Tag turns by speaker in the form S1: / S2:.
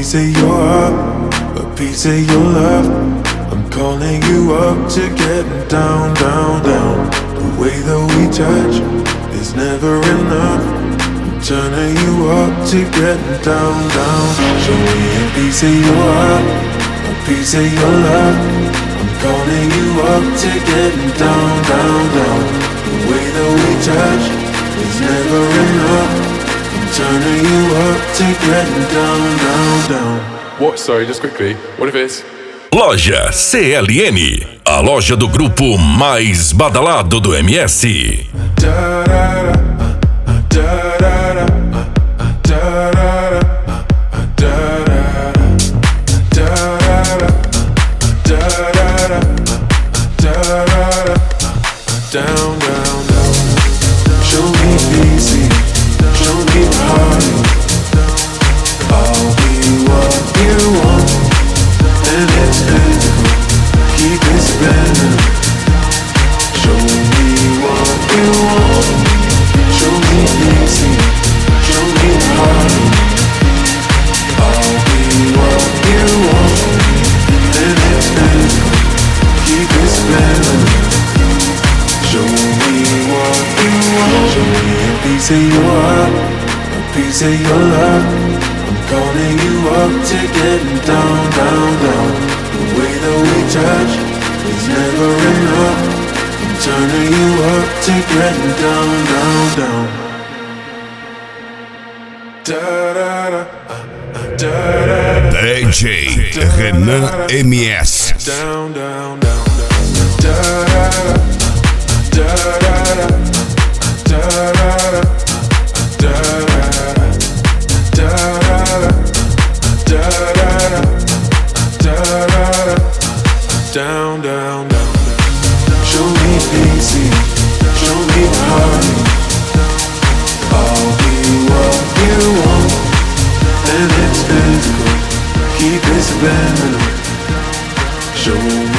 S1: piece of your heart, a piece of your love. I'm calling you up to getting down, down, down. The way that we touch is never enough. I'm turning you up to getting down, down. Show me a piece of your heart, a piece of your love. I'm calling you up to getting down, down, down. The way that we touch is never enough. I'm turning you up to getting down, down, down.
S2: What? Sorry, just quickly. What if it's...
S3: Loja CLN, a loja do grupo mais badalado do MS.
S1: Down, down, down. Show me easy, show me party. I'll be what you want, and it's physical. Keep it spinning. Show me what you want. Show me easy, show me party. I'll be what you want, and it's physical. Keep it spinning. Show me what you want. Show me a piece of your heart, a piece of your love. I'm calling you up to getting down, down, down. The way that we touch is never enough. I'm turning you up to getting down, down, down. Da da da, da da.
S4: DJ Renan MS.
S1: Down, down, down, da da da. Da da da, da da da, da da da, da da da, da da da, down, down, down. Show me easy, show me party. I'll be what you want, and it's physical. Keep it spinning. Show me